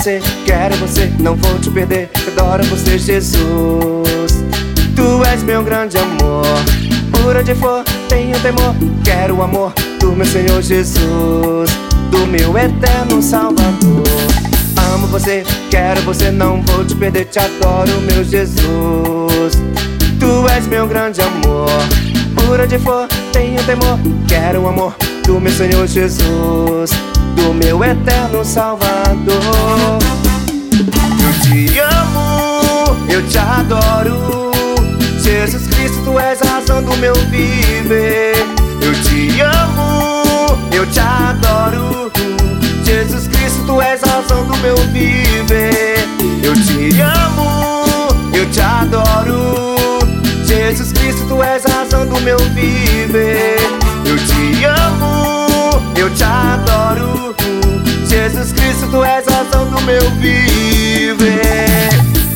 você, quero você, não vou te perder. Adoro você, Jesus. Tu és meu grande amor. Por onde for, tenho temor. Quero o amor do meu Senhor Jesus, do meu eterno Salvador. Amo você, quero você, não vou te perder. Te adoro, meu Jesus. Tu és meu grande amor. Por onde for, tenho temor. Quero o amor do meu Senhor Jesus, do meu eterno Salvador. Eu te amo, eu te adoro. Jesus Cristo, tu és a razão do meu viver. Eu te amo, eu te adoro. Jesus Cristo, tu és a razão do meu viver. Eu te amo, eu te adoro. Jesus Cristo, tu és a razão do meu viver. Eu te amo, eu te adoro. Jesus Cristo, tu és a razão do meu viver.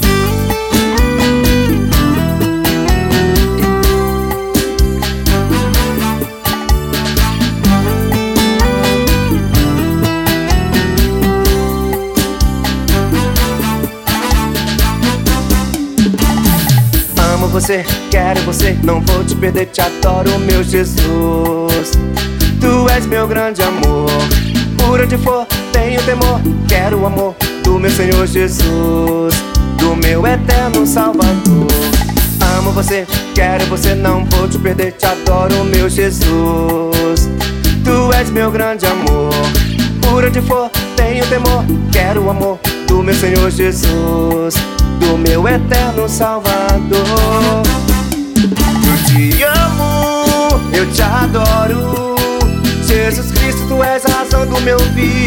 Amo você, quero você, não vou te perder. Te adoro, meu Jesus. Tu és meu grande amor. Por onde for, tenho temor. Quero o amor do meu Senhor Jesus, do meu eterno Salvador. Amo você, quero você, não vou te perder. Te adoro, meu Jesus. Tu és meu grande amor. Por onde for, tenho temor. Quero o amor do meu Senhor Jesus, do meu eterno Salvador. Eu te amo, eu te adoro. Jesus Cristo, tu és a razão do meu viver.